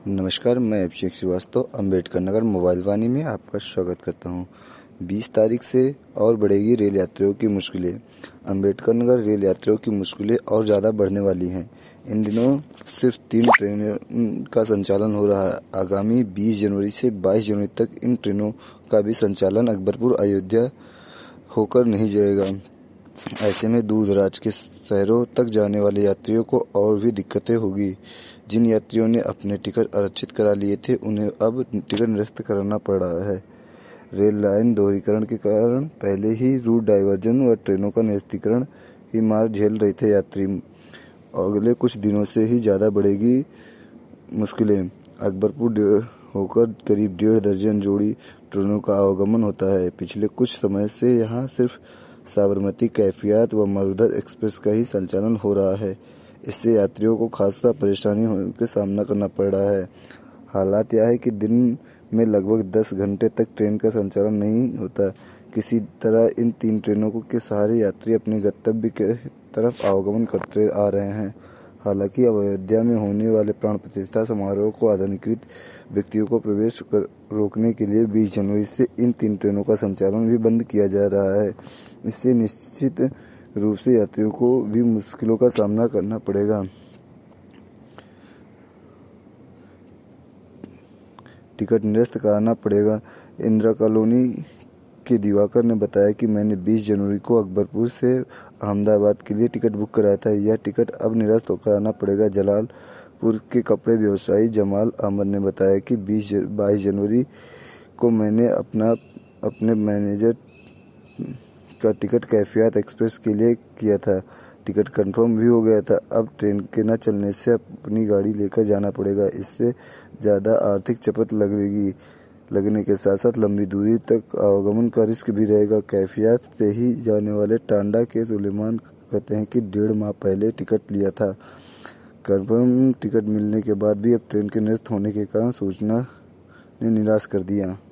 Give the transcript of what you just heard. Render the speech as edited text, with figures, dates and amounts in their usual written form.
नमस्कार, मैं अभिषेक श्रीवास्तव अम्बेडकर नगर मोबाइल वाणी में आपका स्वागत करता हूं। 20 तारीख से और बढ़ेगी रेल यात्रियों की मुश्किलें। अम्बेडकर नगर रेल यात्रियों की मुश्किलें और ज़्यादा बढ़ने वाली हैं। इन दिनों सिर्फ 3 ट्रेनों का संचालन हो रहा है। आगामी 20 जनवरी से 22 जनवरी तक इन ट्रेनों का भी संचालन अकबरपुर अयोध्या होकर नहीं जाएगा। ऐसे में दूर दराज के शहरों तक जाने वाले यात्रियों को और भी दिक्कतें होगी। जिन यात्रियों ने अपने टिकट आरक्षित करा लिए थे, उन्हें अब टिकट निरस्त कराना पड़ रहा है। रेल लाइन दोहरीकरण के कारण पहले ही रूट डाइवर्जन व ट्रेनों का निरस्तीकरण ही मार झेल रहे थे यात्री। अगले कुछ दिनों से ही ज़्यादा बढ़ेगी मुश्किलें। अकबरपुर होकर करीब 1.5 दर्जन जोड़ी ट्रेनों का आवागमन होता है। पिछले कुछ समय से यहाँ सिर्फ साबरमती, कैफियत व मरुधर एक्सप्रेस का ही संचालन हो रहा है। इससे यात्रियों को खासा परेशानी का सामना करना पड़ रहा है। हालात यह है कि दिन में लगभग 10 घंटे तक ट्रेन का संचालन नहीं होता। किसी तरह इन 3 ट्रेनों के सहारे यात्री अपने गंतव्य की तरफ आवागमन करते आ रहे हैं। हालांकि अब अयोध्या में होने वाले प्राण प्रतिष्ठा समारोह को आधुनिकीकृत व्यक्तियों को प्रवेश रोकने के लिए 20 जनवरी से इन 3 ट्रेनों का संचालन भी बंद किया जा रहा है। इससे निश्चित रूप से यात्रियों को भी मुश्किलों का सामना करना पड़ेगा। टिकट निरस्त कराना पड़ेगा। इंदिरा कॉलोनी के दिवाकर ने बताया कि मैंने 20 जनवरी को अकबरपुर से अहमदाबाद के लिए टिकट बुक कराया था। यह टिकट अब निरस्त कराना पड़ेगा। जलालपुर के कपड़े व्यवसायी जमाल अहमद ने बताया कि 22 जनवरी को मैंने अपने मैनेजर का टिकट कैफियत एक्सप्रेस के लिए किया था। टिकट कंफर्म भी हो गया था। अब ट्रेन के न चलने से अपनी गाड़ी लेकर जाना पड़ेगा। इससे ज़्यादा आर्थिक चपत लगने के साथ साथ लंबी दूरी तक आवागमन का रिस्क भी रहेगा। कैफियत से ही जाने वाले टांडा के सुलेमान कहते हैं कि 1.5 माह पहले टिकट लिया था। कंफर्म टिकट मिलने के बाद भी अब ट्रेन के निरस्त होने के कारण सूचना ने निराश कर दिया।